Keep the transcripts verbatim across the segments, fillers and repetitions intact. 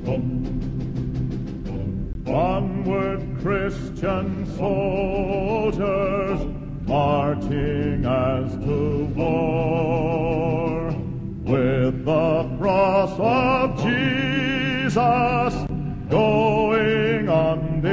Onward, Christian soldiers, marching as to war, with the cross of Jesus going on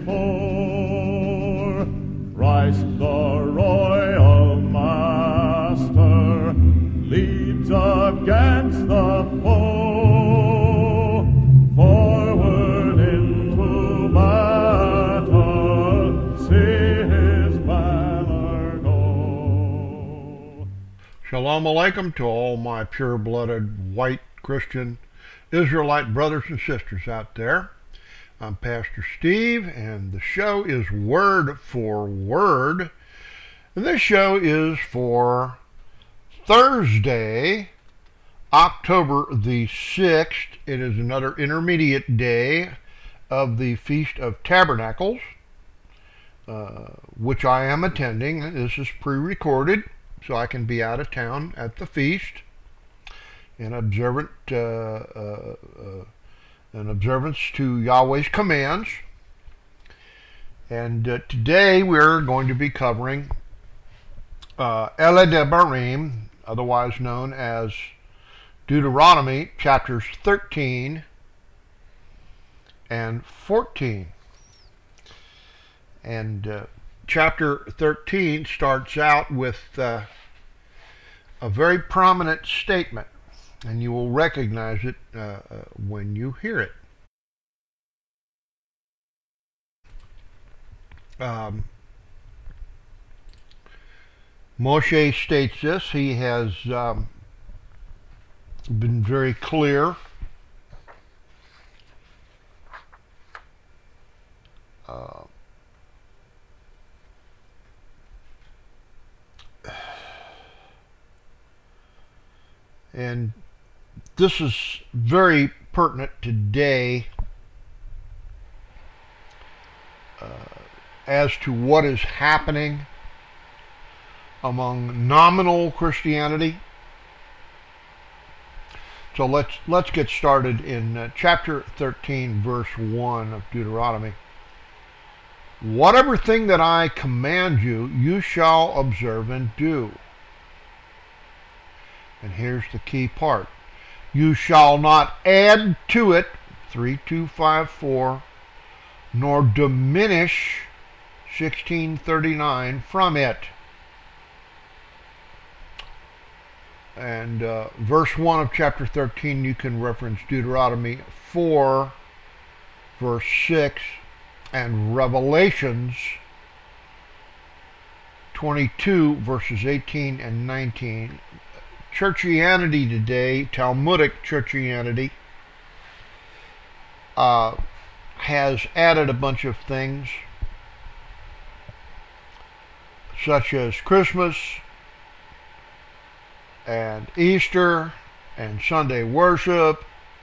before. Christ the royal master leads against the foe, forward into battle, see his banner go. Shalom Aleichem to all my pure-blooded white Christian Israelite brothers and sisters out there. I'm Pastor Steve, and the show is Word for Word. And this show is for Thursday, October the sixth. It is another intermediate day of the Feast of Tabernacles, uh, which I am attending. This is pre-recorded, so I can be out of town at the feast in observant, uh, uh, uh, in observance to Yahweh's commands. And uh, today we're going to be covering uh, Ele Debarim, otherwise known as Deuteronomy, chapters thirteen and fourteen. And uh, chapter thirteen starts out with uh, a very prominent statement, and you will recognize it uh, uh, when you hear it. Um, Moshe states this. He has um, been very clear uh, and this is very pertinent today uh, as to what is happening among nominal Christianity. So let's let's get started in uh, chapter thirteen, verse one of Deuteronomy. Whatever thing that I command you, you shall observe and do. And here's the key part. You shall not add to it, three two five four, nor diminish, sixteen thirty-nine, from it. And uh, verse one of chapter thirteen, you can reference Deuteronomy four, verse six, and Revelations twenty-two, verses eighteen and nineteen. Churchianity today, Talmudic Churchianity, uh, has added a bunch of things, such as Christmas and Easter and Sunday worship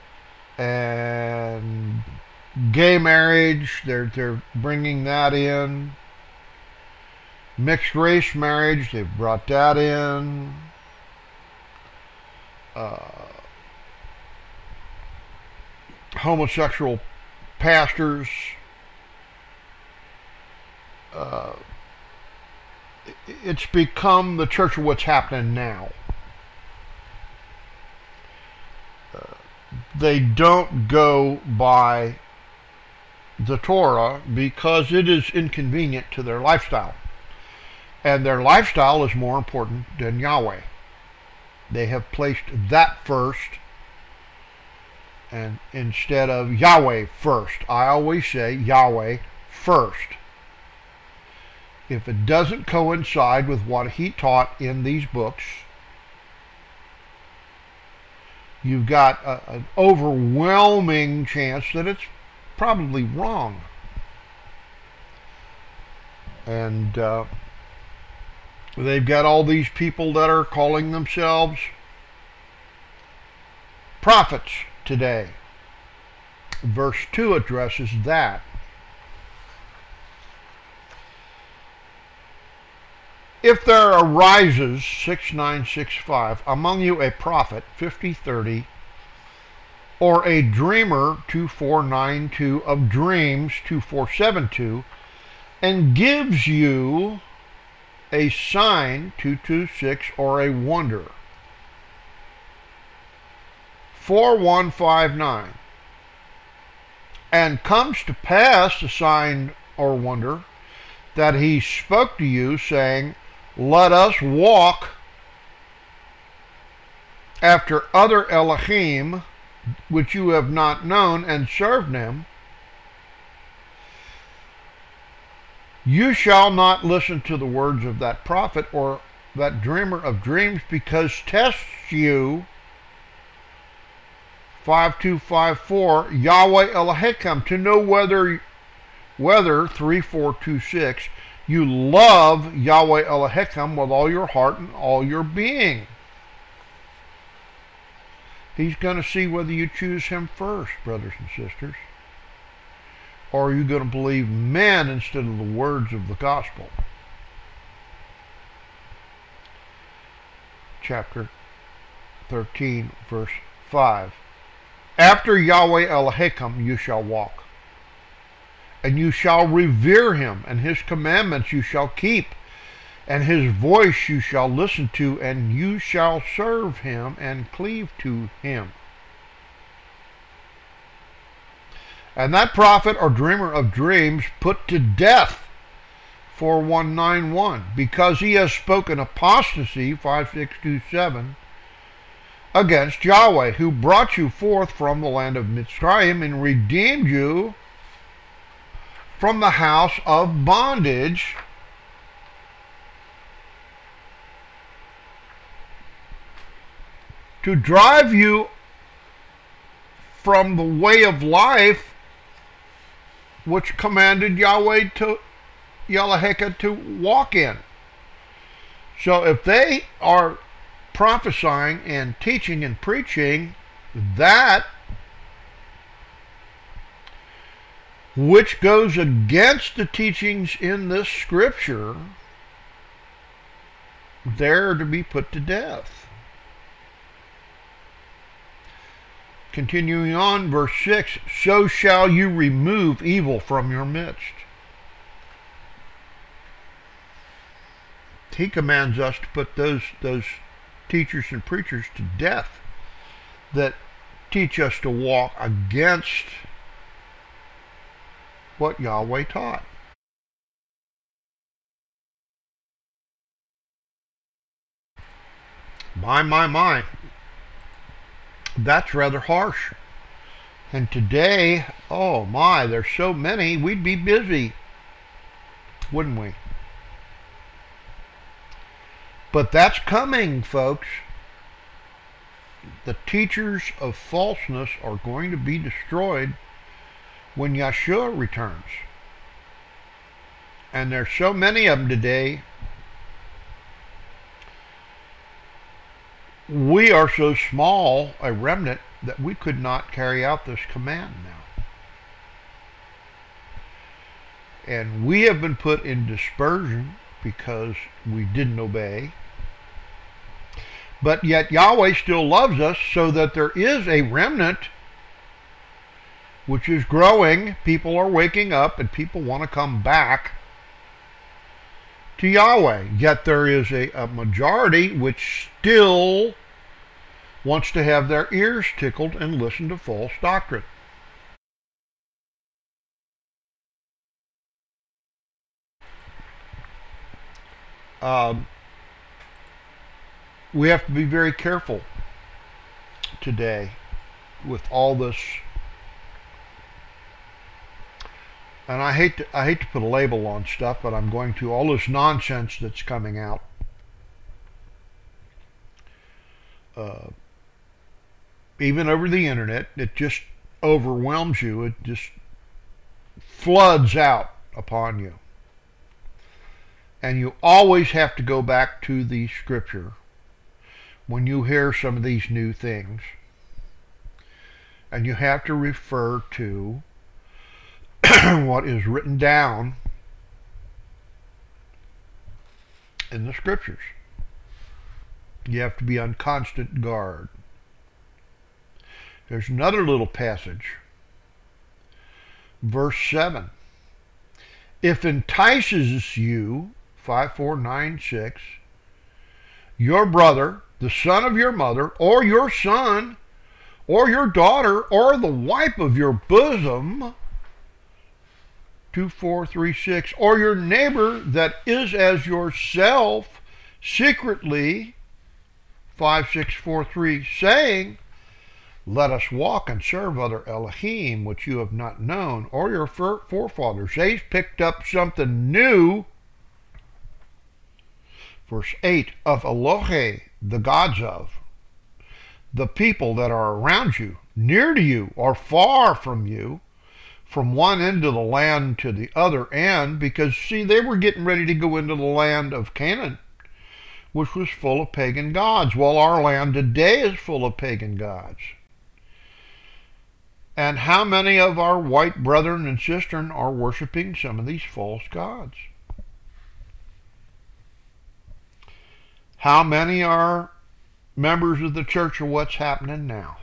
and gay marriage. They're they're bringing that in. Mixed race marriage, they've brought that in. Uh, homosexual pastors. Uh, it's become the church of what's happening now. Uh, they don't go by the Torah because it is inconvenient to their lifestyle. And their lifestyle is more important than Yahweh. They have placed that first, and instead of Yahweh first. I always say Yahweh first. If it doesn't coincide with what he taught in these books, you've got a, an overwhelming chance that it's probably wrong. And uh, they've got all these people that are calling themselves prophets today. Verse two addresses that. If there arises, six nine six five, among you a prophet, fifty thirty, or a dreamer, two four nine two, of dreams, two four seven two, and gives you a sign, two two six, or a wonder, four one five nine. And comes to pass the sign or wonder that he spoke to you, saying, let us walk after other Elohim, which you have not known, and serve them. You shall not listen to the words of that prophet or that dreamer of dreams, because tests you, five two five four, Yahweh Elohim, to know whether, whether, three four two six, you love Yahweh Elohim with all your heart and all your being. He's going to see whether you choose him first, brothers and sisters. Or are you going to believe men instead of the words of the gospel? Chapter thirteen, verse five. After Yahweh Elohim you shall walk, and you shall revere him, and his commandments you shall keep, and his voice you shall listen to, and you shall serve him and cleave to him. And that prophet or dreamer of dreams put to death, four one nine one, because he has spoken apostasy, five six two seven, against Yahweh, who brought you forth from the land of Mitzrayim and redeemed you from the house of bondage, to drive you from the way of life which commanded Yahweh to Yalaheka to walk in. So if they are prophesying and teaching and preaching that which goes against the teachings in this scripture, they're to be put to death. Continuing on, verse six, so shall you remove evil from your midst. He commands us to put those, those teachers and preachers to death that teach us to walk against what Yahweh taught. My, my, my. That's rather harsh. And today, oh my, there's so many, we'd be busy, wouldn't we? But that's coming, folks. The teachers of falseness are going to be destroyed when Yeshua returns. And there's so many of them today. We are so small a remnant that we could not carry out this command now. And we have been put in dispersion because we didn't obey. But yet Yahweh still loves us, so that there is a remnant which is growing. People are waking up and people want to come back to Yahweh. Yet there is a, a majority which still wants to have their ears tickled and listen to false doctrine. Um, we have to be very careful today with all this. And I hate to, I hate to put a label on stuff, but I'm going to. All this nonsense that's coming out. Uh, even over the internet, it just overwhelms you. It just floods out upon you. And you always have to go back to the scripture when you hear some of these new things. And you have to refer to what is written down in the scriptures. You have to be on constant guard. There's another little passage. Verse seven. If entices you, five four nine six, your brother, the son of your mother, or your son, or your daughter, or the wife of your bosom, two four three six, or your neighbor that is as yourself, secretly, five six four three, saying, let us walk and serve other Elohim, which you have not known, or your forefathers. They've picked up something new. Verse eight, of Elohe, the gods of, the people that are around you, near to you, or far from you, from one end of the land to the other end, because, see, they were getting ready to go into the land of Canaan, which was full of pagan gods. Well, our land today is full of pagan gods. And how many of our white brethren and sisters are worshiping some of these false gods? How many are members of the church of what's happening now?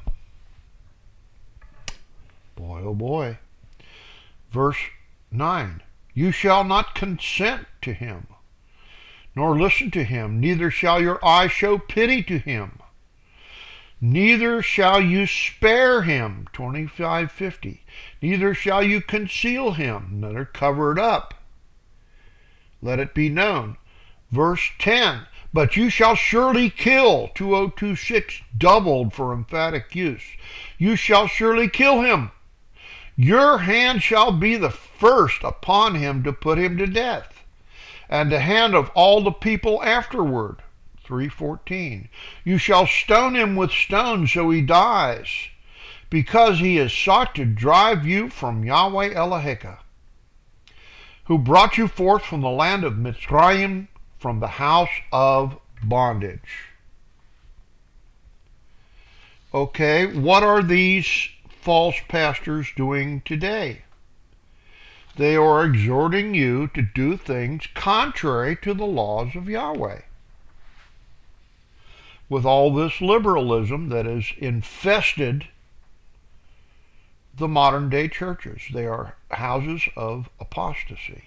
Boy, oh boy. Verse nine, you shall not consent to him, nor listen to him, neither shall your eye show pity to him. Neither shall you spare him, twenty-five fifty. Neither shall you conceal him, neither cover it up. Let it be known. Verse ten, but you shall surely kill, two oh two six, doubled for emphatic use. You shall surely kill him. Your hand shall be the first upon him to put him to death, and the hand of all the people afterward. three fourteen. You shall stone him with stones so he dies, because he has sought to drive you from Yahweh Eloheka, who brought you forth from the land of Mitzrayim, from the house of bondage. Okay, what are these false pastors doing today? They are exhorting you to do things contrary to the laws of Yahweh. With all this liberalism that has infested the modern day churches. They are houses of apostasy.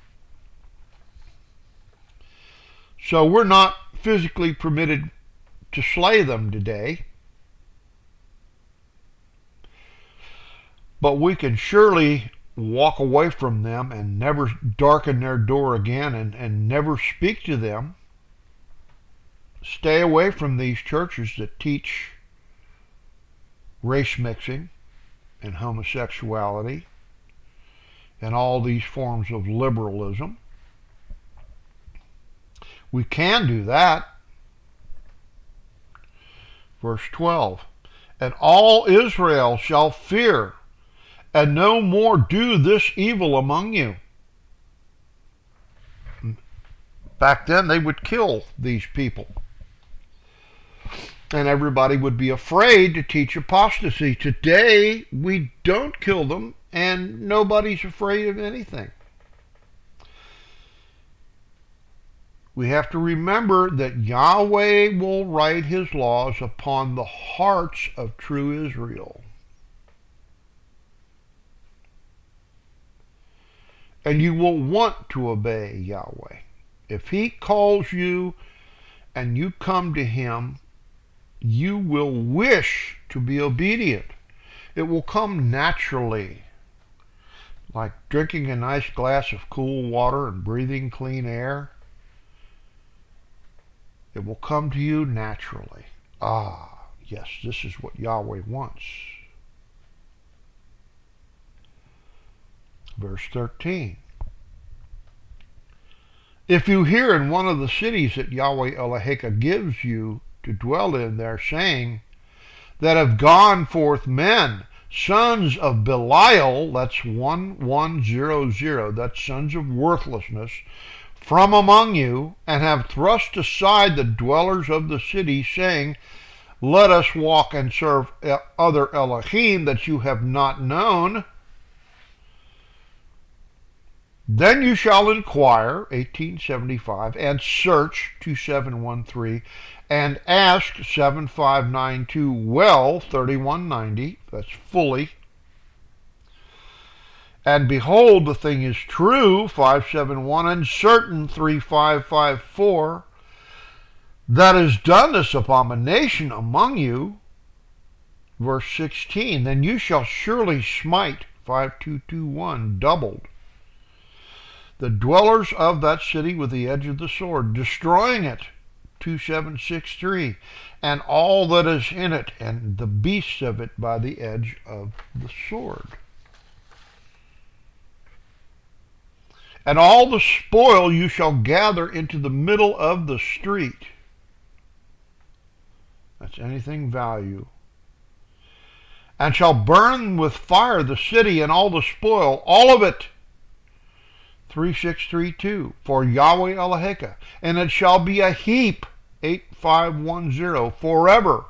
So we're not physically permitted to slay them today, but we can surely walk away from them and never darken their door again and, and never speak to them. Stay away from these churches that teach race mixing and homosexuality and all these forms of liberalism. We can do that. Verse twelve, and all Israel shall fear, and no more do this evil among you. Back then they would kill these people, and everybody would be afraid to teach apostasy. Today we don't kill them, and nobody's afraid of anything. We have to remember that Yahweh will write his laws upon the hearts of true Israel. And you will want to obey Yahweh. If he calls you and you come to him, you will wish to be obedient. It will come naturally, like drinking a nice glass of cool water and breathing clean air. It will come to you naturally. Ah, yes, this is what Yahweh wants. Verse thirteen. If you hear in one of the cities that Yahweh Eloheka gives you to dwell in there, saying, that have gone forth men, sons of Belial, that's one one zero zero, that's sons of worthlessness, from among you, and have thrust aside the dwellers of the city, saying, let us walk and serve other Elohim that you have not known, then you shall inquire, eighteen seventy-five, and search, two seven one three, and ask seven five nine two well thirty-one ninety, that's fully. And behold, the thing is true, five seven one, and certain, three five five four, that has done this abomination among you. Verse sixteen, then you shall surely smite, five two two one, doubled, the dwellers of that city with the edge of the sword, destroying it, two seven six three, and all that is in it, and the beasts of it by the edge of the sword. And all the spoil you shall gather into the middle of the street. That's anything value. And shall burn with fire the city and all the spoil, all of it. three six three two, for Yahweh Eloheka. And it shall be a heap, eight five one zero, forever.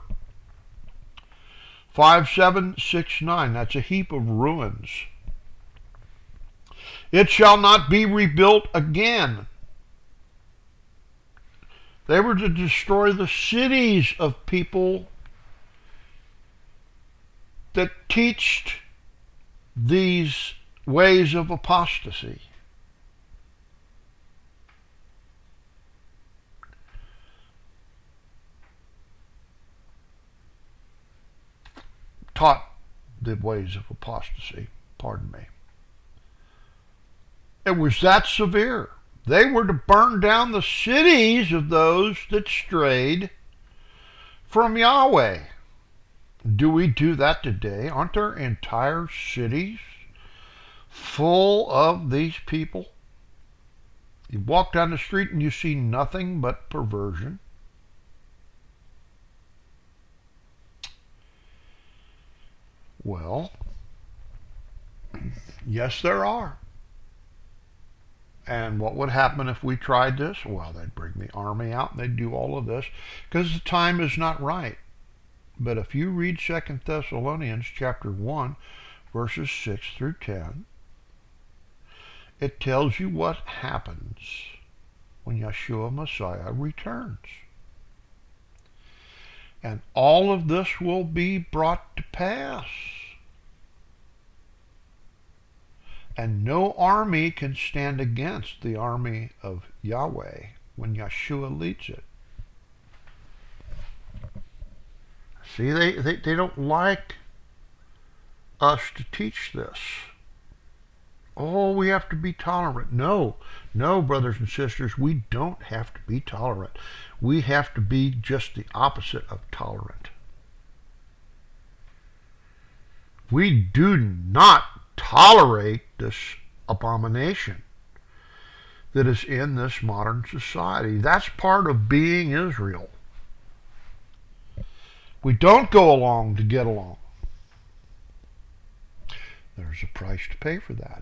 five seven six nine, that's a heap of ruins. It shall not be rebuilt again. They were to destroy the cities of people that teached these ways of apostasy. Taught the ways of apostasy, pardon me. It was that severe. They were to burn down the cities of those that strayed from Yahweh. Do we do that today? Aren't there entire cities full of these people? You walk down the street and you see nothing but perversion. Well, yes, there are. And what would happen if we tried this? Well, they'd bring the army out and they'd do all of this because the time is not right. But if you read Second Thessalonians chapter one, verses six through ten, it tells you what happens when Yeshua Messiah returns. And all of this will be brought to pass. And no army can stand against the army of Yahweh when Yeshua leads it. See, they, they, they don't like us to teach this. Oh, we have to be tolerant. No, no, brothers and sisters, we don't have to be tolerant. We have to be just the opposite of tolerant. We do not tolerate this abomination that is in this modern society. That's part of being Israel. We don't go along to get along. There's a price to pay for that.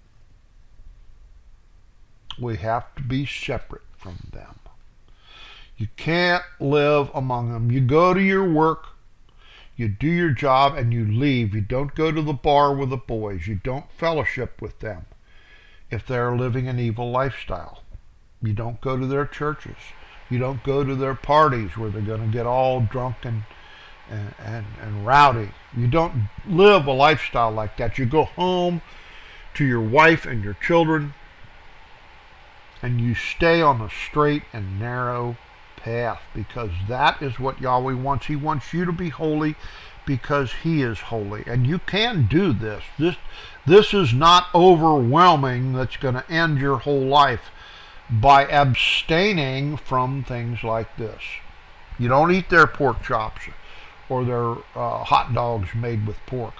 We have to be separate from them. You can't live among them. You go to your work, you do your job, and you leave. You don't go to the bar with the boys. You don't fellowship with them if they're living an evil lifestyle. You don't go to their churches. You don't go to their parties where they're going to get all drunk and, and, and, and rowdy. You don't live a lifestyle like that. You go home to your wife and your children, and you stay on the straight and narrow path, because that is what Yahweh wants. He wants you to be holy because He is holy. And you can do this. This, this is not overwhelming that's going to end your whole life by abstaining from things like this. You don't eat their pork chops or their uh, hot dogs made with pork,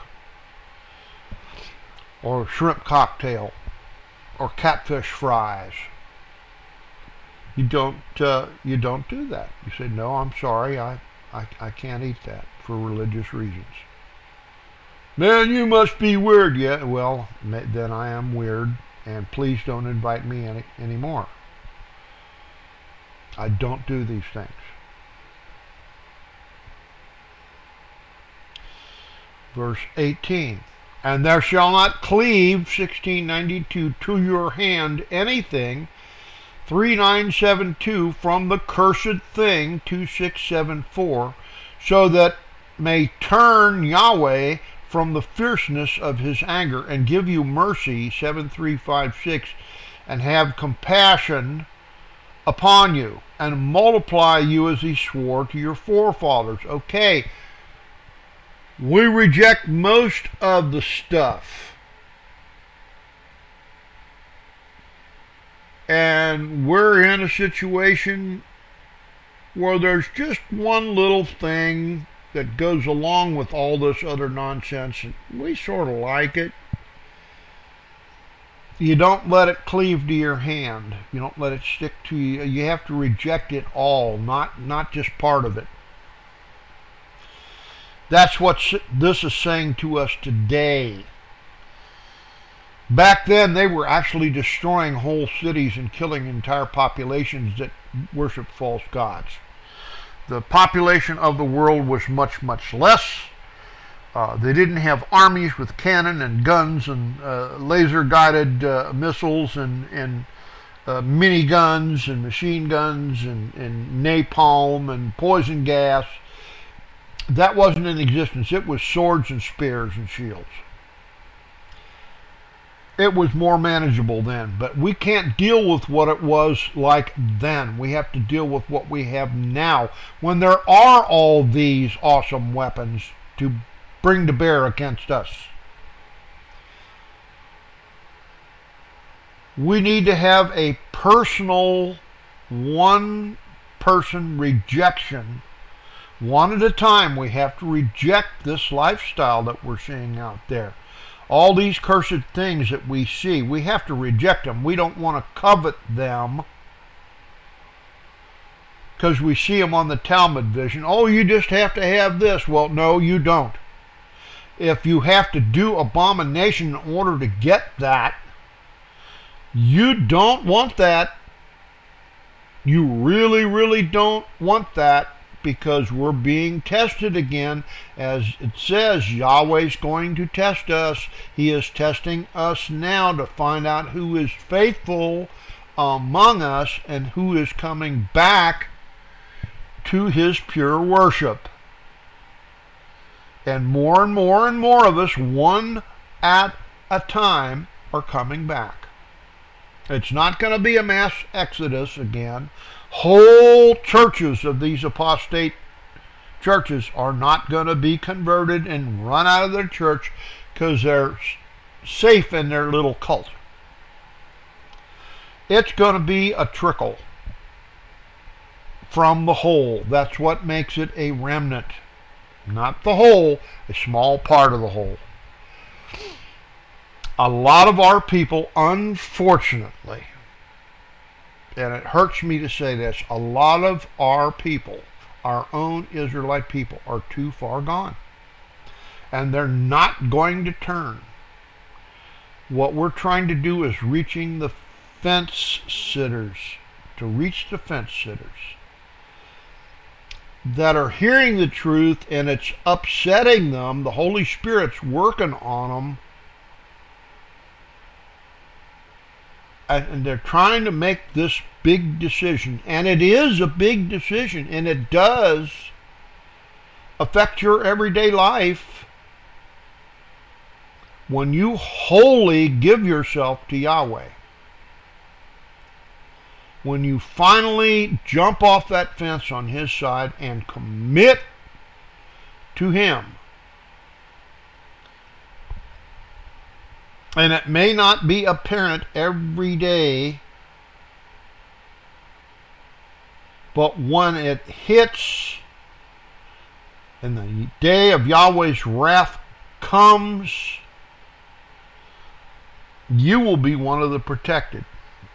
or shrimp cocktail, or catfish fries. You don't uh, you don't do that. You say, no, I'm sorry, I, I, I can't eat that for religious reasons. Man, you must be weird. Yeah, well, then I am weird, and please don't invite me any anymore. I don't do these things. Verse eighteen, and there shall not cleave, sixteen ninety-two, to your hand anything three nine seven two from the cursed thing two six seven four, so that may turn Yahweh from the fierceness of his anger and give you mercy seven three five six, and have compassion upon you and multiply you as he swore to your forefathers. Okay, we reject most of the stuff, and we're in a situation where there's just one little thing that goes along with all this other nonsense, and we sort of like it. You don't let it cleave to your hand. You don't let it stick to you. You have to reject it all, not not just part of it. That's what this is saying to us today. Back then, they were actually destroying whole cities and killing entire populations that worship false gods. The population of the world was much, much less. Uh, they didn't have armies with cannon and guns and uh, laser-guided uh, missiles and, and uh, mini-guns and machine guns and, and napalm and poison gas. That wasn't in existence. It was swords and spears and shields. It was more manageable then, but we can't deal with what it was like then. We have to deal with what we have now, when there are all these awesome weapons to bring to bear against us. We need to have a personal, one-person rejection. One at a time, we have to reject this lifestyle that we're seeing out there. All these cursed things that we see, we have to reject them. We don't want to covet them because we see them on the Talmud vision. Oh, you just have to have this. Well, no, you don't. If you have to do abomination in order to get that, you don't want that. You really, really don't want that, because we're being tested again. As it says, Yahweh's going to test us. He is testing us now to find out who is faithful among us and who is coming back to his pure worship. And more and more and more of us, one at a time, are coming back. It's not going to be a mass exodus again. Whole churches of these apostate churches are not going to be converted and run out of their church because they're safe in their little cult. It's going to be a trickle from the whole. That's what makes it a remnant. Not the whole, a small part of the whole. A lot of our people, unfortunately, and it hurts me to say this, a lot of our people, our own Israelite people, are too far gone. And they're not going to turn. What we're trying to do is reaching the fence sitters, to reach the fence sitters that are hearing the truth and it's upsetting them. The Holy Spirit's working on them. And they're trying to make this big decision. And it is a big decision. And it does affect your everyday life when you wholly give yourself to Yahweh. When you finally jump off that fence on his side and commit to him. And it may not be apparent every day, but when it hits and the day of Yahweh's wrath comes, you will be one of the protected.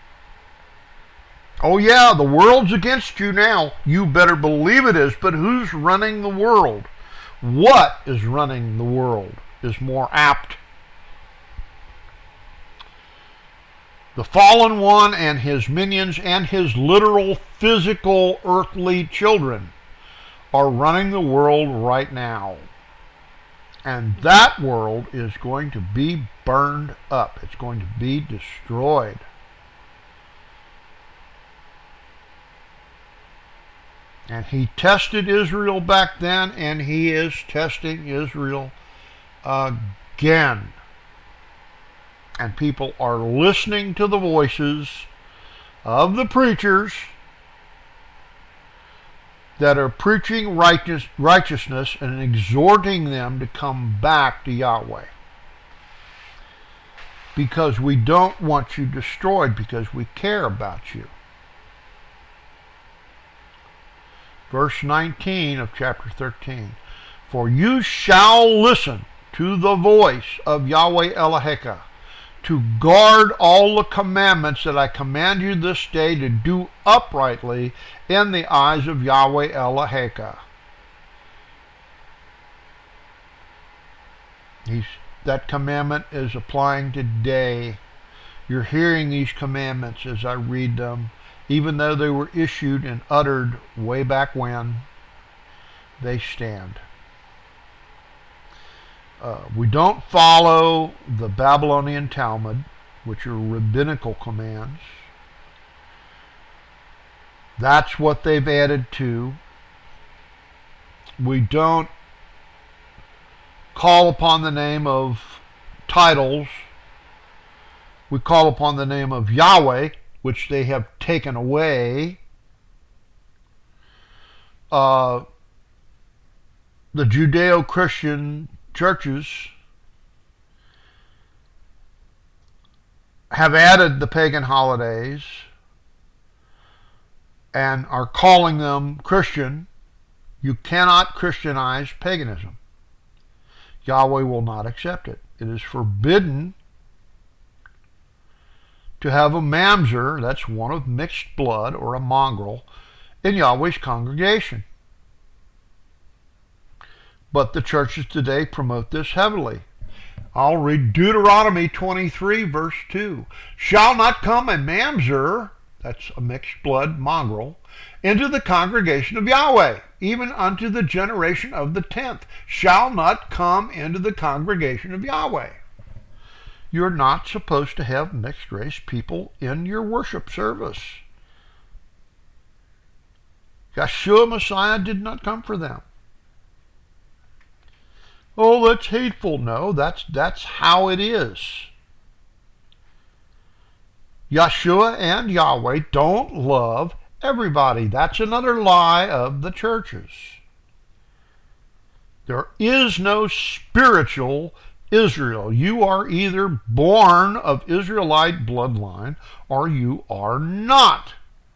Oh yeah, the world's against you now. You better believe it is, but who's running the world? What is running the world is more apt. The fallen one and his minions and his literal physical earthly children are running the world right now. And that world is going to be burned up. It's going to be destroyed. And he tested Israel back then, and he is testing Israel again. And people are listening to the voices of the preachers that are preaching righteous, righteousness and exhorting them to come back to Yahweh. Because we don't want you destroyed, because we care about you. Verse nineteen of chapter thirteen. For you shall listen to the voice of Yahweh Eloheka, to guard all the commandments that I command you this day to do uprightly in the eyes of Yahweh Eloheka. He's, that commandment is applying today. You're hearing these commandments as I read them. Even though they were issued and uttered way back when, they stand. Uh, we don't follow the Babylonian Talmud, which are rabbinical commands. That's what they've added to. We don't call upon the name of titles. We call upon the name of Yahweh, which they have taken away. Uh, the Judeo-Christian churches have added the pagan holidays and are calling them Christian. You cannot Christianize paganism. Yahweh will not accept it. It is forbidden to have a mamzer, that's one of mixed blood, or a mongrel, in Yahweh's congregation. But the churches today promote this heavily. I'll read Deuteronomy twenty-three, verse two. Shall not come a mamzer, that's a mixed blood mongrel, into the congregation of Yahweh, even unto the generation of the tenth. Shall not come into the congregation of Yahweh. You're not supposed to have mixed race people in your worship service. Yeshua Messiah did not come for them. Oh, that's hateful. No, that's that's how it is. Yeshua and Yahweh don't love everybody. That's another lie of the churches. There is no spiritual Israel. You are either born of Israelite bloodline or you are not.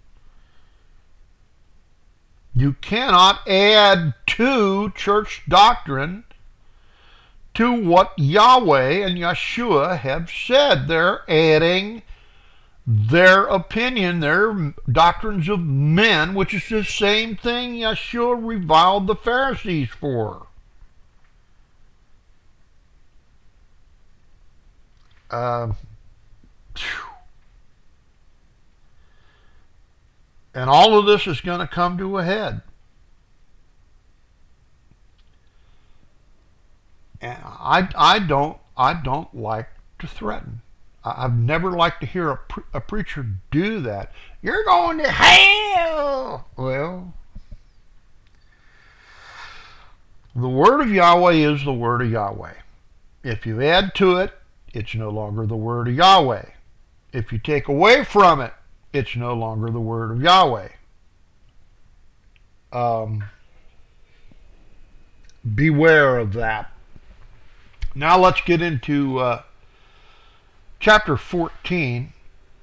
You cannot add to church doctrine to what Yahweh and Yeshua have said. They're adding their opinion, their doctrines of men, which is the same thing Yeshua reviled the Pharisees for. Uh, and all of this is going to come to a head. And I, I don't, I don't like to threaten. I've never liked to hear a, pre- a preacher do that. You're going to hell. Well, the word of Yahweh is the word of Yahweh. If you add to it, it's no longer the word of Yahweh. If you take away from it, it's no longer the word of Yahweh. Um, beware of that. Now let's get into uh, chapter fourteen,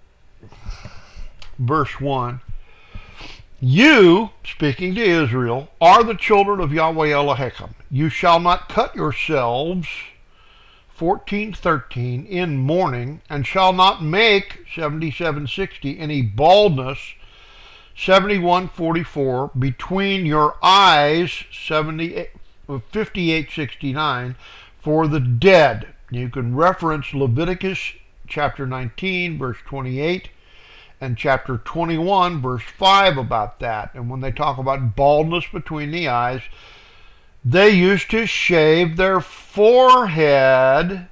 verse one. You, speaking to Israel, are the children of Yahweh Elohim. You shall not cut yourselves, fourteen thirteen, in mourning, and shall not make, seventy-seven sixty, any baldness, seventy-one forty-four, between your eyes, fifty-eight sixty-nine, for the dead. You can reference Leviticus chapter nineteen, verse twenty-eight, and chapter twenty-one, verse five about that. And when they talk about baldness between the eyes, they used to shave their forehead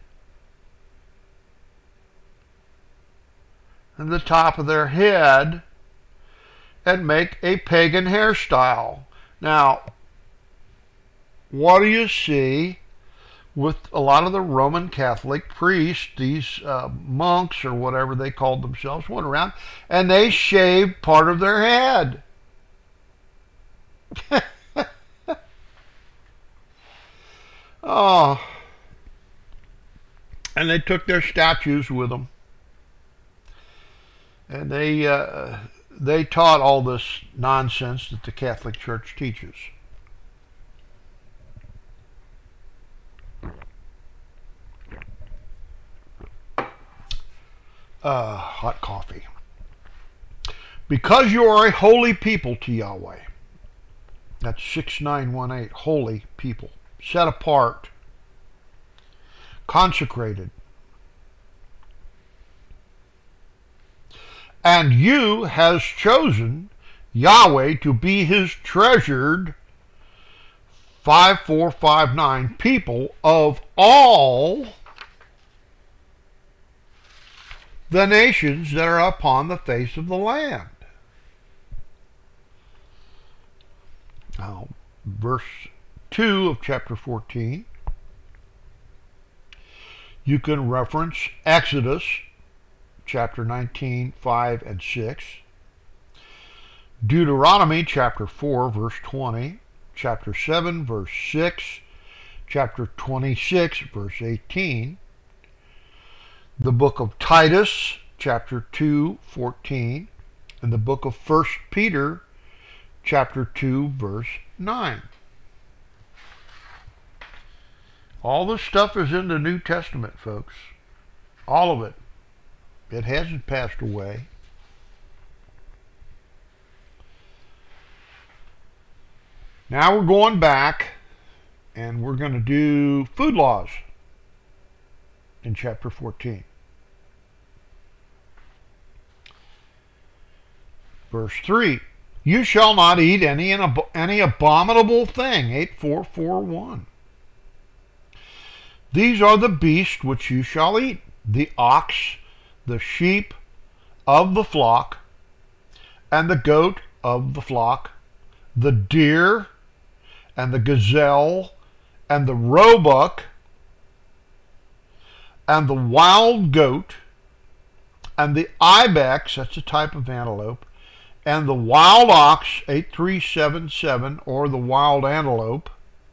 and the top of their head, and make a pagan hairstyle. Now, what do you see with a lot of the Roman Catholic priests, these uh, monks or whatever they called themselves, went around and they shaved part of their head. Oh, and they took their statues with them, and they uh, they taught all this nonsense that the Catholic Church teaches. Uh, hot coffee. Because you are a holy people to Yahweh. That's six nine one eight. Holy people. Set apart. Consecrated. And you has chosen Yahweh to be his treasured five four five nine people of all the nations that are upon the face of the land. Now, verse two of chapter fourteen, you can reference Exodus chapter nineteen, five and six, Deuteronomy chapter four, verse twenty, chapter seven, verse six, chapter twenty-six, verse eighteen, the book of Titus, chapter two, fourteen, and the book of First Peter, chapter two, verse nine. All this stuff is in the New Testament, folks. All of it. It hasn't passed away. Now we're going back, and we're going to do food laws in chapter fourteen. Verse three, you shall not eat any, any abominable thing, eight four four one. These are the beasts which you shall eat, the ox, the sheep of the flock, and the goat of the flock, the deer, and the gazelle, and the roebuck, and the wild goat, and the ibex, that's a type of antelope, and the wild ox, eight three seven seven, or the wild antelope,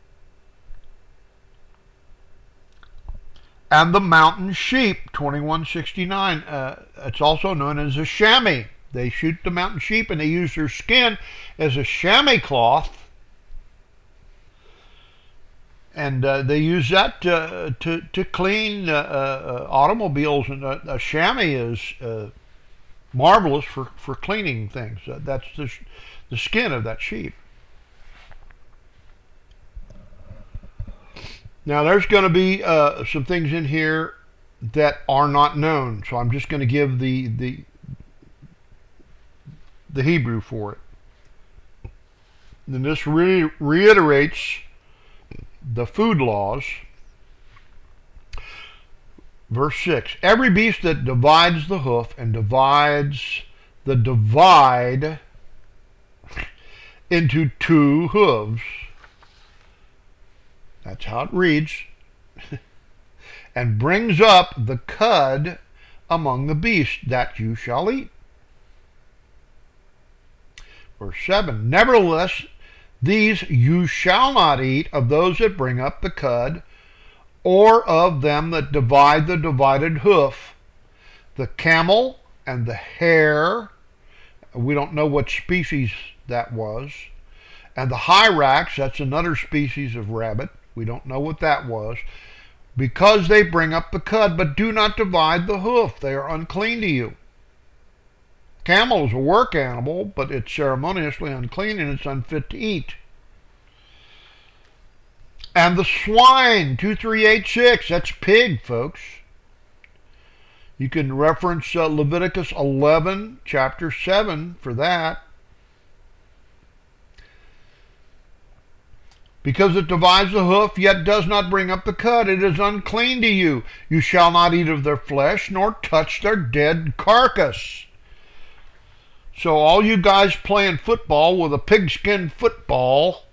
and the mountain sheep, twenty-one sixty-nine. Uh, it's also known as a chamois. They shoot the mountain sheep and they use their skin as a chamois cloth. And uh, they use that to, to, to clean uh, uh, automobiles. And a, a chamois is uh, marvelous for, for cleaning things. Uh, that's the, the skin of that sheep. Now, there's going to be uh, some things in here that are not known, so I'm just going to give the, the the Hebrew for it. And this re- reiterates the food laws. Verse six, every beast that divides the hoof and divides the divide into two hooves, that's how it reads, and brings up the cud among the beasts that you shall eat. Verse seven, nevertheless, these you shall not eat of those that bring up the cud, or of them that divide the divided hoof, the camel and the hare, we don't know what species that was, and the hyrax, that's another species of rabbit, we don't know what that was, because they bring up the cud, but do not divide the hoof. They are unclean to you. Camel is a work animal, but it's ceremoniously unclean and it's unfit to eat. And the swine, two three eight six, that's pig, folks. You can reference uh, Leviticus eleven, chapter seven for that. Because it divides the hoof, yet does not bring up the cud, it is unclean to you. You shall not eat of their flesh, nor touch their dead carcass. So all you guys playing football with a pigskin football,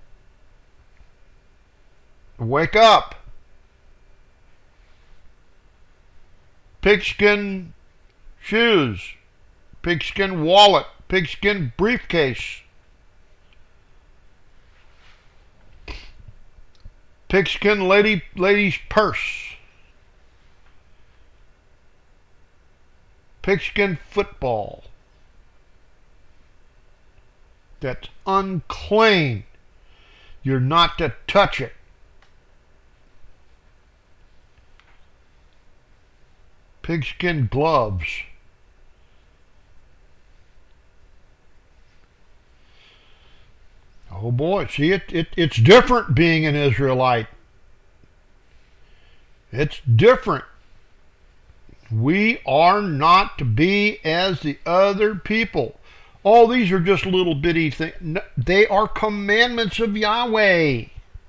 wake up. Pigskin shoes, pigskin wallet, pigskin briefcase, pigskin lady lady's purse, pigskin football. That's unclean. You're not to touch it. Pigskin gloves. Oh boy, see, it, it it's different being an Israelite. It's different. We are not to be as the other people. All these are just little bitty things. They are commandments of Yahweh.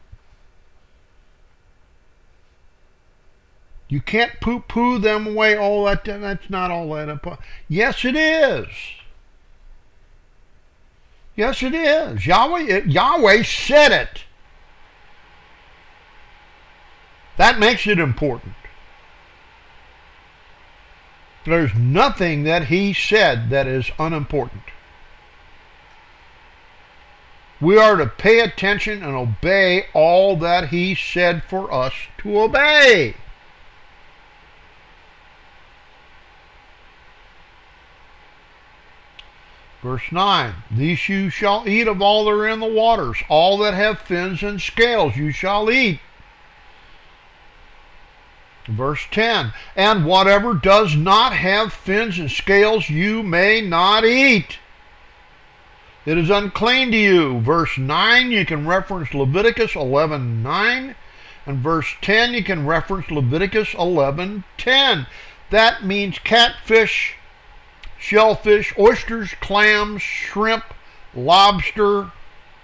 You can't poo-poo them away. Oh, that, that's not all that important. Yes, it is. Yes, it is. Yahweh, it, Yahweh said it. That makes it important. There's nothing that he said that is unimportant. We are to pay attention and obey all that he said for us to obey. Verse nine, these you shall eat of all that are in the waters, all that have fins and scales you shall eat. Verse ten, and whatever does not have fins and scales you may not eat. It is unclean to you. Verse nine, you can reference Leviticus eleven nine, and verse ten, you can reference Leviticus eleven ten. That means catfish, shellfish, oysters, clams, shrimp, lobster,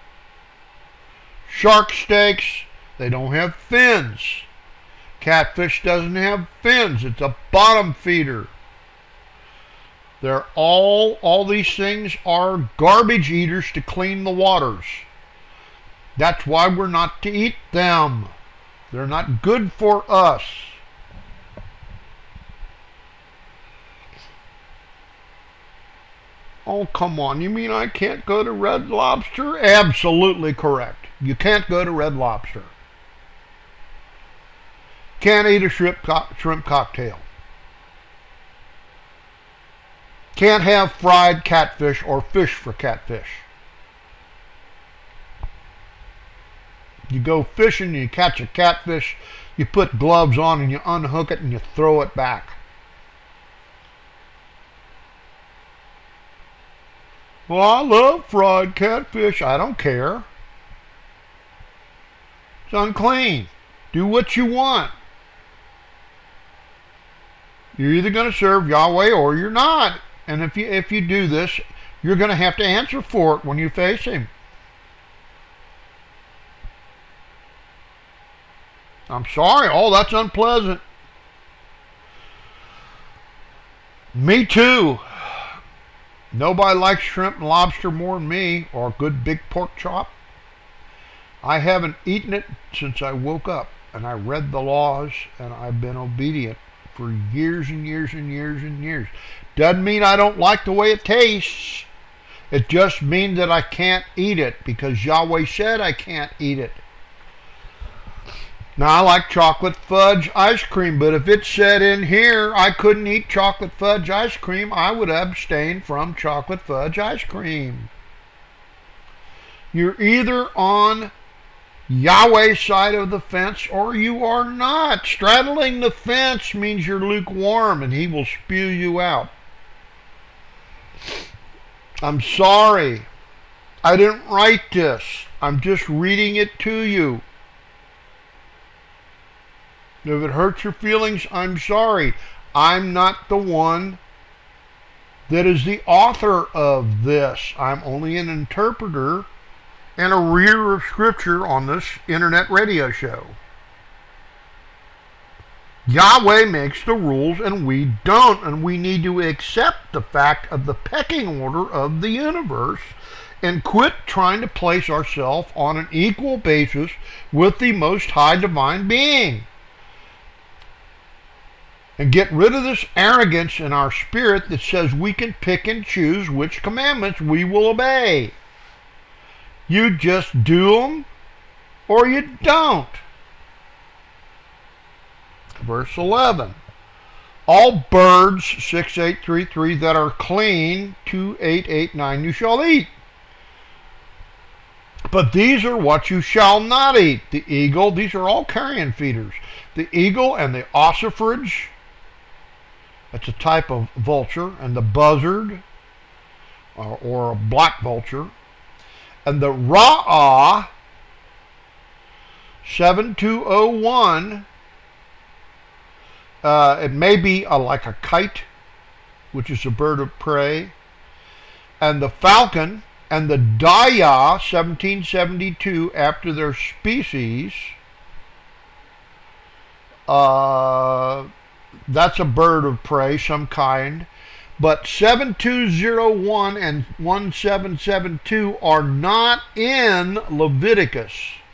shark steaks. They don't have fins. Catfish doesn't have fins. It's a bottom feeder. They're all, all these things are garbage eaters to clean the waters. That's why we're not to eat them. They're not good for us. Oh, come on. You mean I can't go to Red Lobster? Absolutely correct. You can't go to Red Lobster. Can't eat a shrimp, co- shrimp cocktail. Can't have fried catfish or fish for catfish. You go fishing, you catch a catfish, you put gloves on and you unhook it and you throw it back. Well, I love fried catfish. I don't care. It's unclean. Do what you want. You're either going to serve Yahweh or you're not. And if you if you do this, you're going to have to answer for it when you face him. I'm sorry. Oh, that's unpleasant. Me too. Nobody likes shrimp and lobster more than me, or a good big pork chop. I haven't eaten it since I woke up, and I read the laws, and I've been obedient for years and years and years and years. Doesn't mean I don't like the way it tastes. It just means that I can't eat it, because Yahweh said I can't eat it. Now, I like chocolate fudge ice cream, but if it said in here I couldn't eat chocolate fudge ice cream, I would abstain from chocolate fudge ice cream. You're either on Yahweh's side of the fence or you are not. Straddling the fence means you're lukewarm and he will spew you out. I'm sorry. I didn't write this. I'm just reading it to you. If it hurts your feelings, I'm sorry. I'm not the one that is the author of this. I'm only an interpreter and a reader of Scripture on this internet radio show. Yahweh makes the rules and we don't, and we need to accept the fact of the pecking order of the universe and quit trying to place ourselves on an equal basis with the Most High Divine Being. And get rid of this arrogance in our spirit that says we can pick and choose which commandments we will obey. You just do them or you don't. Verse eleven. All birds, six eight three three, that are clean, two eight eight nine, you shall eat. But these are what you shall not eat. The eagle, these are all carrion feeders. The eagle and the ossifrage, that's a type of vulture, and the buzzard, or, or a black vulture, and the ra'ah, seven two oh one, uh, it may be a, like a kite, which is a bird of prey, and the falcon, and the daya, seventeen seventy-two, after their species, uh, that's a bird of prey, some kind. But seven two oh one and seventeen seventy-two are not in Leviticus.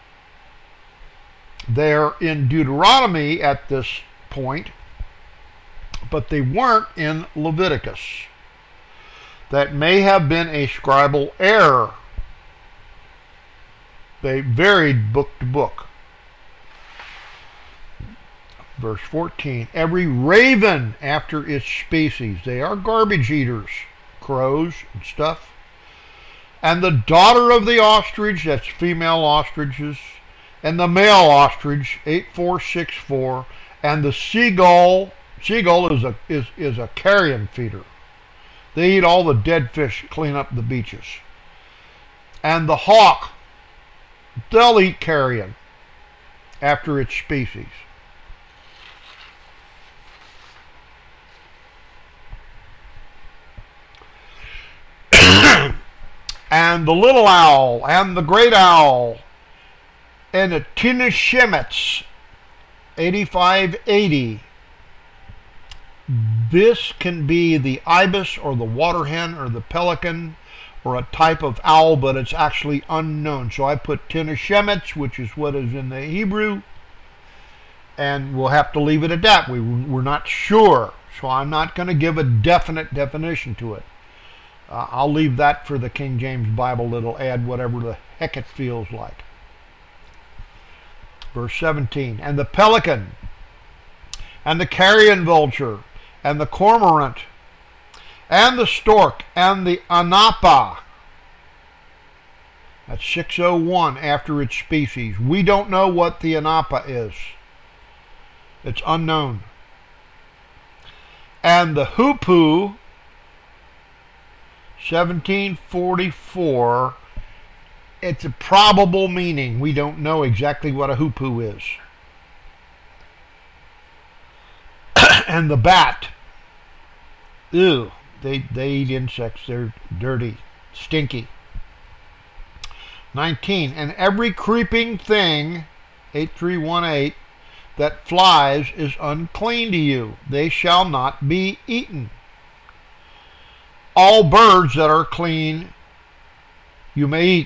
They're in Deuteronomy at this point, but they weren't in Leviticus. That may have been a scribal error. They varied book to book. Verse fourteen, every raven after its species. They are garbage eaters, crows and stuff. And the daughter of the ostrich, that's female ostriches, and the male ostrich, eight four six four, and the seagull, seagull is a, is, is a carrion feeder. They eat all the dead fish, clean up the beaches. And the hawk, they'll eat carrion after its species. And the little owl, and the great owl, and the Tineshemets, eighty-five eighty. This can be the ibis or the water hen or the pelican or a type of owl, but it's actually unknown. So I put Tineshemets, which is what is in the Hebrew, and we'll have to leave it at that. We, we're not sure, so I'm not going to give a definite definition to it. Uh, I'll leave that for the King James Bible. It'll add whatever the heck it feels like. Verse seventeen, and the pelican, and the carrion vulture, and the cormorant, and the stork, and the anapa. That's six oh one after its species. We don't know what the anapa is. It's unknown. And the hoopoe, seventeen forty-four, it's a probable meaning. We don't know exactly what a hoopoe is. And the bat, ew, they, they eat insects. They're dirty, stinky. nineteen, and every creeping thing, eight three one eight, that flies is unclean to you. They shall not be eaten. All birds that are clean you may eat.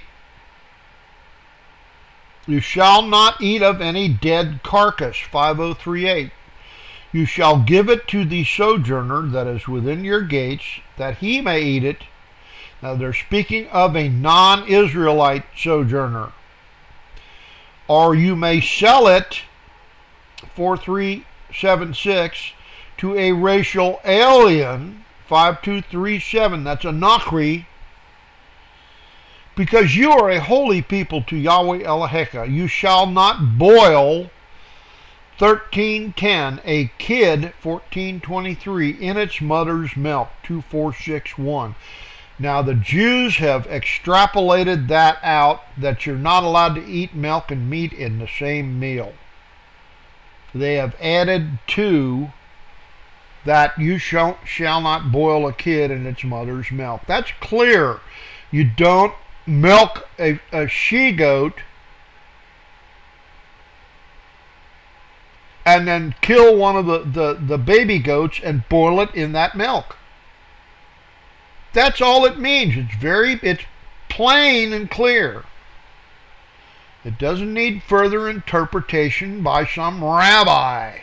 You shall not eat of any dead carcass, five oh three eight. You shall give it to the sojourner that is within your gates, that he may eat it. Now they're speaking of a non-Israelite sojourner. Or you may sell it, four three seven six, to a racial alien, five two three seven. That's a Nakri. Because you are a holy people to Yahweh Eloheka. You shall not boil, thirteen ten, a kid, fourteen twenty-three, in its mother's milk, two four six one. Now the Jews have extrapolated that out, that you're not allowed to eat milk and meat in the same meal. They have added to that you shall, shall not boil a kid in its mother's milk. That's clear. You don't milk a, a she-goat and then kill one of the, the, the baby goats and boil it in that milk. That's all it means. It's very, it's plain and clear. It doesn't need further interpretation by some rabbi.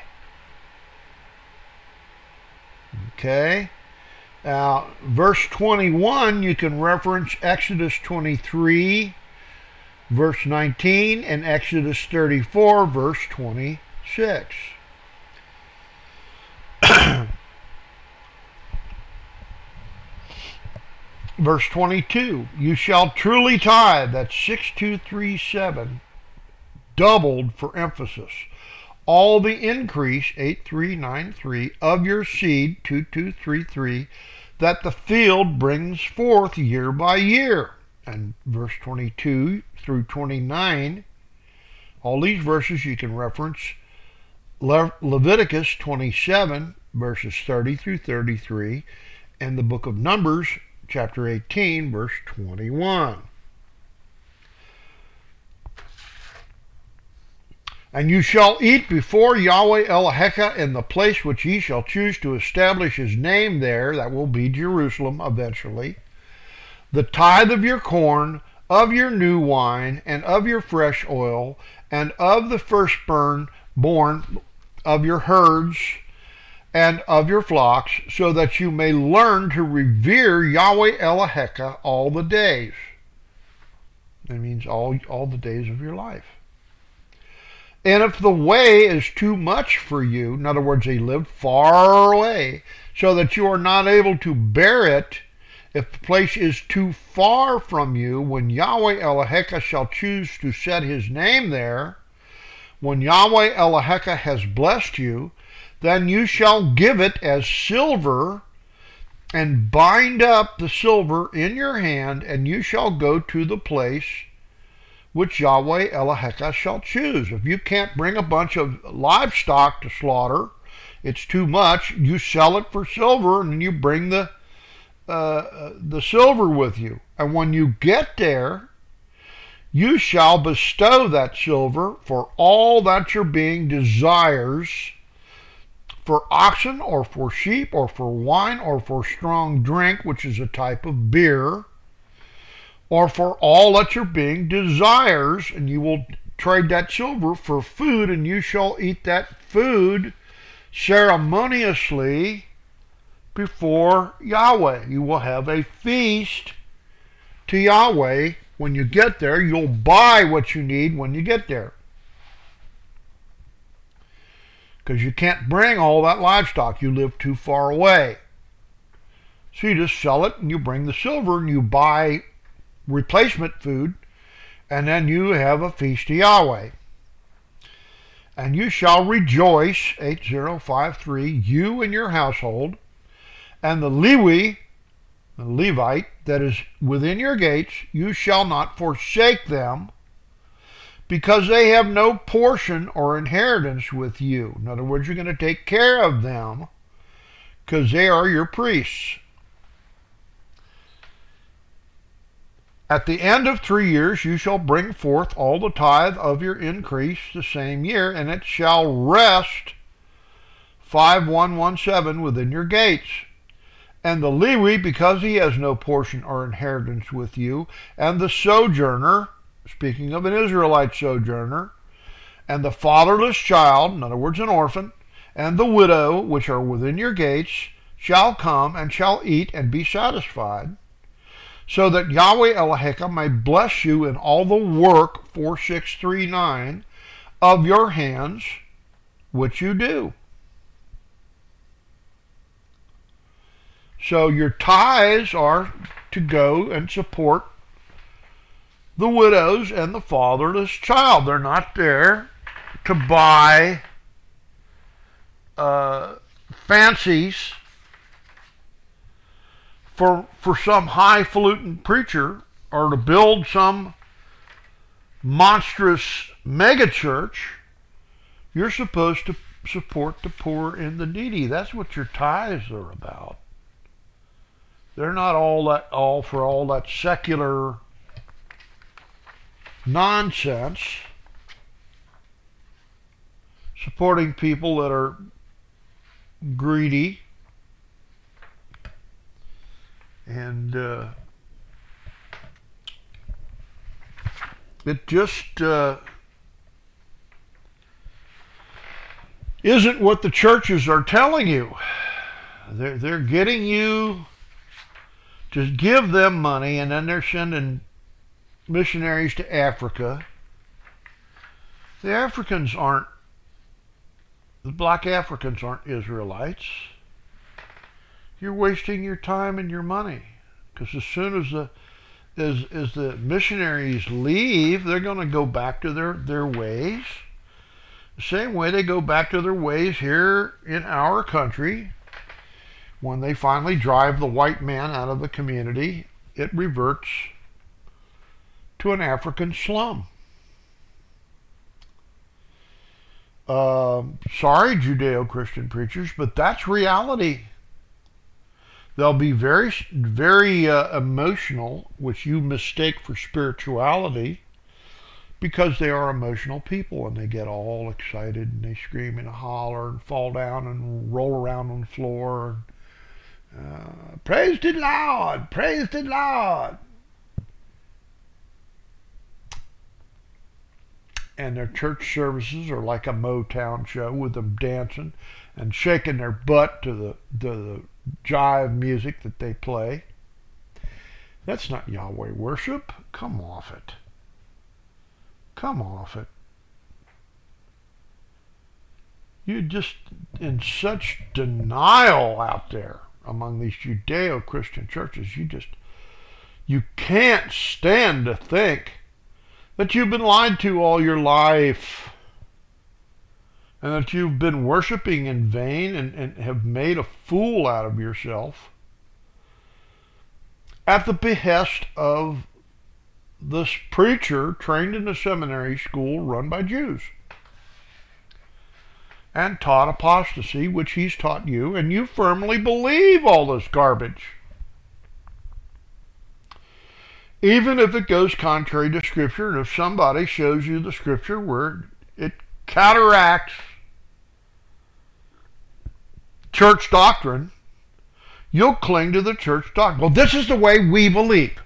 Okay? Now, verse twenty-one, you can reference Exodus twenty-three, verse nineteen, and Exodus thirty-four, verse twenty-six. Verse twenty-two, you shall truly tithe, that's six two three seven, doubled for emphasis, all the increase, eight three nine three, of your seed, two two three three, that the field brings forth year by year. And verse twenty-two through twenty-nine, all these verses you can reference Le- Leviticus twenty-seven, verses thirty through thirty-three, and the book of Numbers, chapter eighteen, verse twenty-one. And you shall eat before Yahweh Eloheka in the place which ye shall choose to establish his name there, that will be Jerusalem eventually, the tithe of your corn, of your new wine, and of your fresh oil, and of the firstborn born of your herds, and of your flocks, so that you may learn to revere Yahweh Eloheka all the days. That means all, all the days of your life. And if the way is too much for you, in other words, they live far away, so that you are not able to bear it, if the place is too far from you, when Yahweh Eloheka shall choose to set his name there, when Yahweh Eloheka has blessed you, then you shall give it as silver, and bind up the silver in your hand, and you shall go to the place which Yahweh Eloheka shall choose. If you can't bring a bunch of livestock to slaughter, it's too much, you sell it for silver, and then you bring the, uh, the silver with you. And when you get there, you shall bestow that silver for all that your being desires, for oxen, or for sheep, or for wine, or for strong drink, which is a type of beer, or for all that your being desires, and you will trade that silver for food, and you shall eat that food ceremoniously before Yahweh. You will have a feast to Yahweh. When you get there, you'll buy what you need when you get there, because you can't bring all that livestock. You live too far away. So you just sell it, and you bring the silver, and you buy replacement food, and then you have a feast to Yahweh. And you shall rejoice, eight zero five three, you and your household, and the Lewi, the Levite, that is within your gates, you shall not forsake them, because they have no portion or inheritance with you. In other words, you're going to take care of them, because they are your priests. At the end of three years you shall bring forth all the tithe of your increase the same year, and it shall rest five one one seven within your gates. And the Lewi, because he has no portion or inheritance with you, and the sojourner, speaking of an Israelite sojourner, and the fatherless child, in other words an orphan, and the widow, which are within your gates, shall come and shall eat and be satisfied, so that Yahweh Eloheka may bless you in all the work, four six three nine, of your hands, which you do. So your tithes are to go and support the widows and the fatherless child. They're not there to buy uh, fancies for for some highfalutin preacher, or to build some monstrous megachurch. You're supposed to support the poor and the needy. That's what your tithes are about. They're not all that all for all that secular nonsense. supporting people that are greedy. And uh, it just uh, isn't what the churches are telling you. They're, they're getting you to give them money, and then they're sending missionaries to Africa. The Africans aren't, the black Africans aren't Israelites. You're wasting your time and your money, because as soon as the as, as the missionaries leave, they're going to go back to their, their ways. The same way they go back to their ways here in our country. When they finally drive the white man out of the community, it reverts to an African slum. Uh, sorry, Judeo-Christian preachers, but that's reality. They'll be very, very uh, emotional, which you mistake for spirituality, because they are emotional people, and they get all excited, and they scream and holler and fall down and roll around on the floor. And, uh, praise the Lord! Praise the Lord! And their church services are like a Motown show, with them dancing and shaking their butt to the, to the jive music that they play. That's not Yahweh worship. Come off it. Come off it. You're just in such denial out there among these Judeo-Christian churches. You just, you can't stand to think that you've been lied to all your life, and that you've been worshiping in vain, and, and have made a fool out of yourself at the behest of this preacher trained in a seminary school run by Jews, and taught apostasy, which he's taught you, and you firmly believe all this garbage, even if it goes contrary to Scripture. And if somebody shows you the Scripture where it counteracts church doctrine, you'll cling to the church doctrine. Well, this is the way we believe.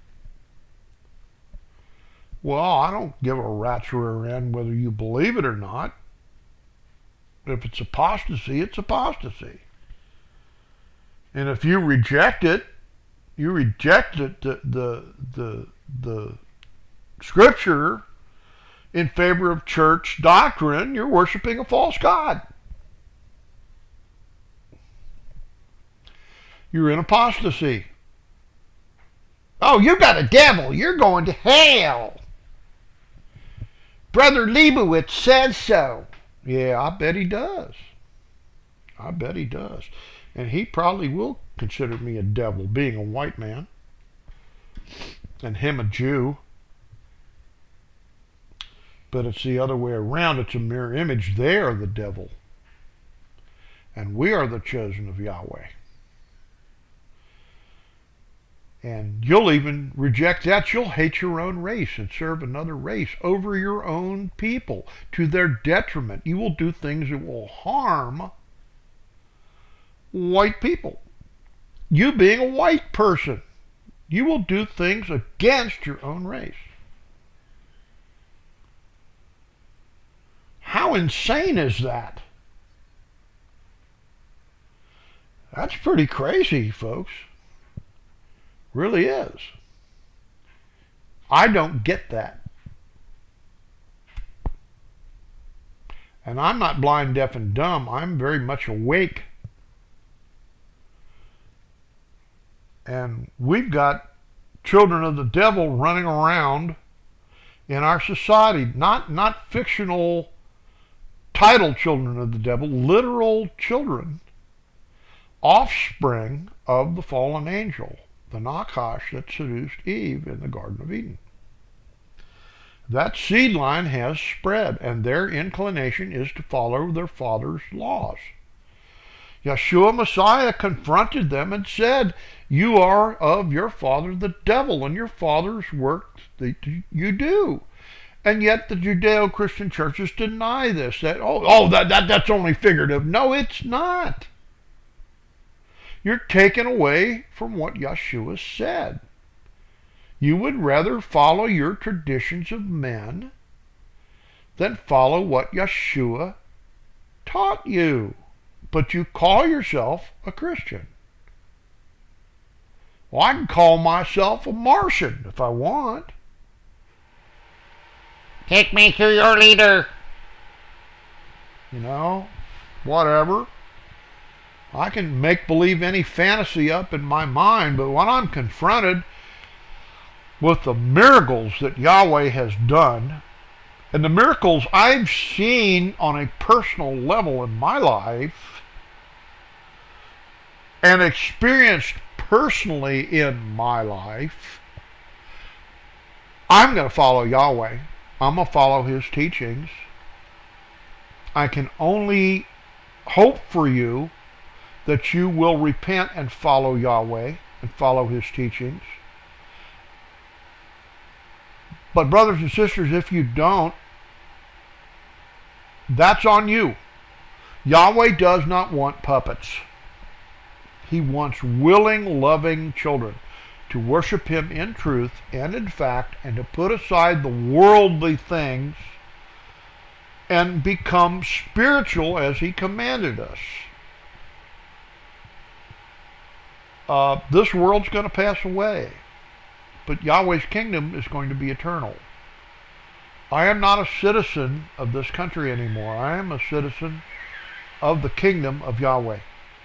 Well, I don't give a rat's rear end whether you believe it or not. If it's apostasy, it's apostasy. And if you reject it, you reject it, the, the, the, the Scripture in favor of church doctrine, you're worshiping a false god. You're in apostasy. Oh, you got a devil. You're going to hell. Brother Leibowitz says so. Yeah, I bet he does. I bet he does. And he probably will consider me a devil, being a white man, and him a Jew. But it's the other way around. It's a mirror image. They are the devil, and we are the chosen of Yahweh. And you'll even reject that. You'll hate your own race and serve another race over your own people to their detriment. You will do things that will harm white people. You being a white person, you will do things against your own race. How insane is that? That's pretty crazy, folks. Really is. I don't get that. And I'm not blind, deaf, and dumb. I'm very much awake. And we've got children of the devil running around in our society. Not, not fictional titled children of the devil, literal children, offspring of the fallen angel, the Nakash that seduced Eve in the Garden of Eden. That seed line has spread, and their inclination is to follow their father's laws. Yeshua Messiah confronted them and said, you are of your father the devil, and your father's works that you do. And yet the Judeo-Christian churches deny this. That, oh, oh that, that, that's only figurative. No, it's not. You're taken away from what Yeshua said. You would rather follow your traditions of men than follow what Yeshua taught you. But you call yourself a Christian. Well, I can call myself a Martian if I want. Take me to your leader. You know, whatever. I can make believe any fantasy up in my mind, but when I'm confronted with the miracles that Yahweh has done, and the miracles I've seen on a personal level in my life, and experienced personally in my life, I'm going to follow Yahweh. I'm going to follow his teachings. I can only hope for you that you will repent and follow Yahweh and follow his teachings. But brothers and sisters, if you don't, that's on you. Yahweh does not want puppets. He wants willing, loving children to worship him in truth and in fact, and to put aside the worldly things and become spiritual as he commanded us. Uh, this world's going to pass away, but Yahweh's kingdom is going to be eternal. I am not a citizen of this country anymore. I am a citizen of the kingdom of Yahweh.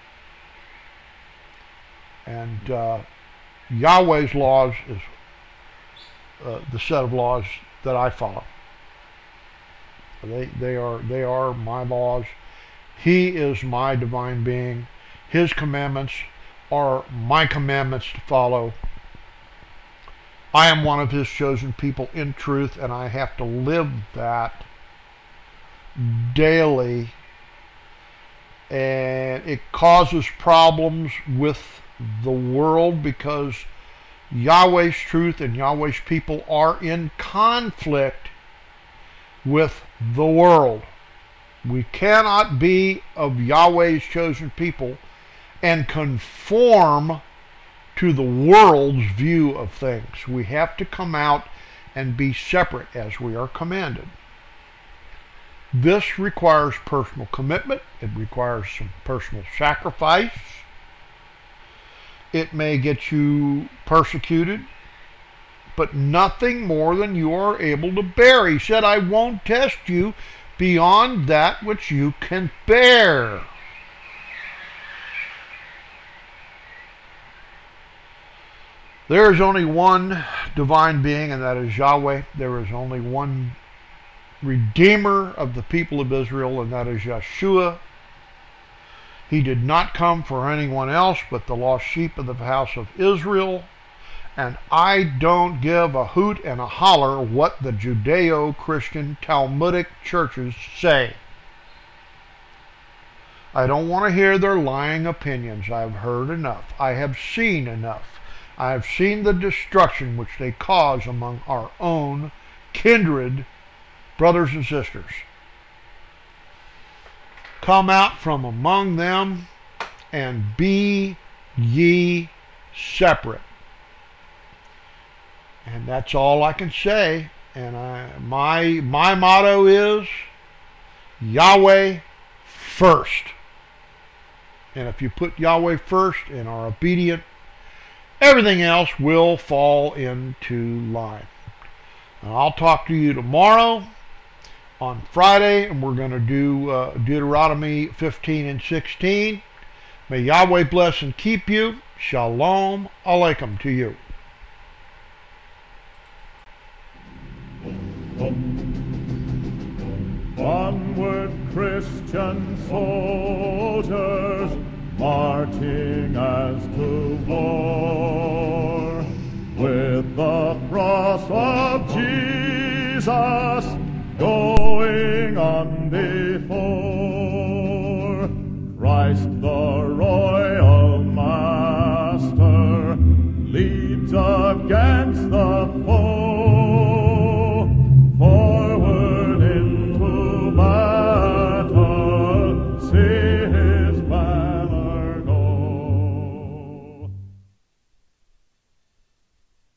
And uh, Yahweh's laws is uh, the set of laws that I follow. They, they are, they are my laws. He is my divine being. His commandments are my commandments to follow. I am one of his chosen people in truth, and I have to live that daily. And it causes problems with the world because Yahweh's truth and Yahweh's people are in conflict with the world. We cannot be of Yahweh's chosen people and conform to the world's view of things. We have to come out and be separate as we are commanded. This requires personal commitment. It requires some personal sacrifice. It may get you persecuted, but nothing more than you are able to bear. He said, I won't test you beyond that which you can bear. There is only one divine being, and that is Yahweh. There is only one Redeemer of the people of Israel, and that is Yeshua. He did not come for anyone else but the lost sheep of the house of Israel. And I don't give a hoot and a holler what the Judeo-Christian Talmudic churches say. I don't want to hear their lying opinions. I've heard enough. I have seen enough. I have seen the destruction which they cause among our own kindred brothers and sisters. Come out from among them and be ye separate. And that's all I can say. And I, my, my motto is Yahweh first. And if you put Yahweh first and are obedient, everything else will fall into line. And I'll talk to you tomorrow on Friday, and we're going to do uh, Deuteronomy fifteen and sixteen. May Yahweh bless and keep you. Shalom Aleichem to you. Onward, Christian soldiers, marching as to war, with the cross of Jesus going on the